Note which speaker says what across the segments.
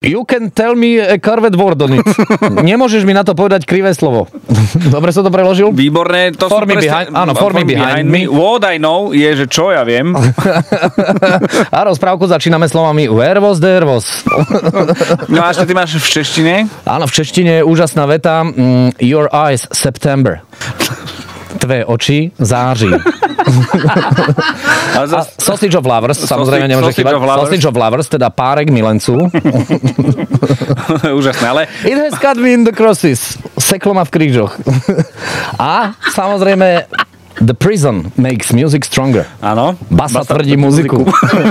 Speaker 1: You can tell me a curved word on it. Nemôžeš mi na to povedať krivé slovo. Dobre som to preložil?
Speaker 2: Výborné. To
Speaker 1: for me behind, áno, for me behind me.
Speaker 2: What I know je, že čo ja viem.
Speaker 1: A rozprávku začíname slovami where was, there was.
Speaker 2: No a ešte ty máš v češtine?
Speaker 1: Áno, v češtine je úžasná veta. Your eyes, September. Tvé oči, září. A sausage of lovers, samozrejme nemôže chýbať. Sausage of lovers, teda párek milencu.
Speaker 2: Úžasné, ale...
Speaker 1: It has cut me in the crosses. Seklo ma v krížoch. A samozrejme The prison makes music stronger.
Speaker 2: Áno.
Speaker 1: Basa tvrdí muziku.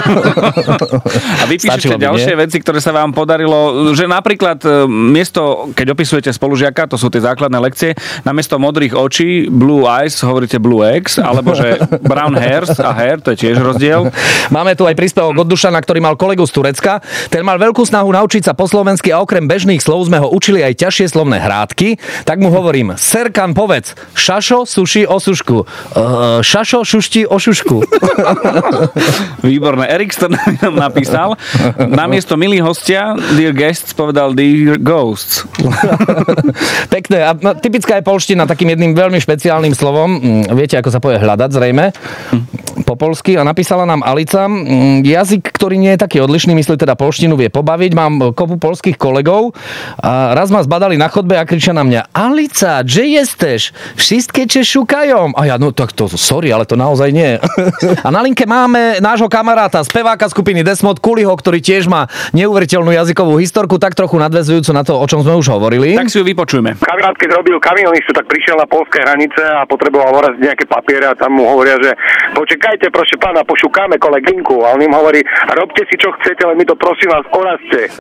Speaker 2: A vypíšete ďalšie veci, ktoré sa vám podarilo, že napríklad miesto, keď opisujete spolužiaka, to sú tie základné lekcie, namiesto modrých očí, blue eyes, hovoríte blue eggs, alebo že brown hairs a hair, to je tiež rozdiel.
Speaker 1: Máme tu aj príspevok od Dušana, ktorý mal kolegu z Turecka. Ten mal veľkú snahu naučiť sa po slovensky a okrem bežných slov sme ho učili aj ťažšie slovné hrádky. Tak mu hovorím: Serkan, povedz šašo, suši, osušku. Šašo, šušti, o šušku.
Speaker 2: Výborné. Erikston nám napísal: namiesto milí hostia, dear guests, povedal dear ghosts.
Speaker 1: Pekné. A typická je polština takým jedným veľmi špeciálnym slovom. Viete, ako sa povie hľadať, zrejme. Po polsky. A napísala nám Alica: jazyk, ktorý nie je taký odlišný, myslí teda polštinu, vie pobaviť. Mám kopu polských kolegov. A raz ma zbadali na chodbe a kričia na mňa: Alica, že jesteś? Wszystkie cię szukają. A ja, no tak to, sorry, ale to naozaj nie. A na linke máme nášho kamaráta, speváka skupiny Desmod, Kuliho, ktorý tiež má neuveriteľnú jazykovú historku, tak trochu nadväzujúcu na to, o čom sme už hovorili.
Speaker 2: Tak si ju vypočujme.
Speaker 3: Kamarát, keď robil kamionistu, tak prišiel na poľské hranice a potreboval voraziť nejaké papiere a tam mu hovoria, že počekajte, prosím pána, pošukáme kolegynku. A on im hovorí: robte si čo chcete, ale my to prosím vás orazte.